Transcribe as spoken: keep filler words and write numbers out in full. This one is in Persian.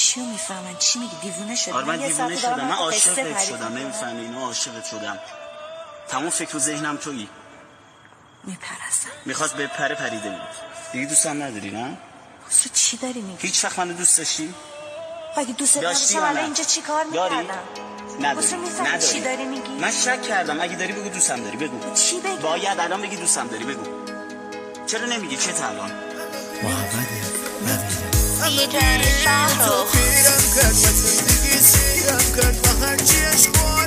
چی میفهمن؟ چی میگی؟ دیوونه شدی؟ آره من دیوونه شدم، من عاشقت شدم، نمیفهمی اینو، عاشقت شدم. تمام فکر و ذهنم تویی. میپرستم. میخواست به پره پریده بود. دیگه دوستم نداری نه؟ خسرو چی داری میگی؟ هیچ وقت منو دوست داشتی؟ اگه دوست داشتی الان اینجا چی کار میکردم؟ نداری. خسرو میفهمی چی داری میگی؟ من شک کردم، اگه داری بگو دوستم داری، بگو. چی بگی؟ باید الان بگی دوستم داری، بگو. چرا نمیگی؟ چه الان؟ محمد نبیل دیجی شهرخ تو خیرم کرد و زندگی سیرم کرد و هرچی عشق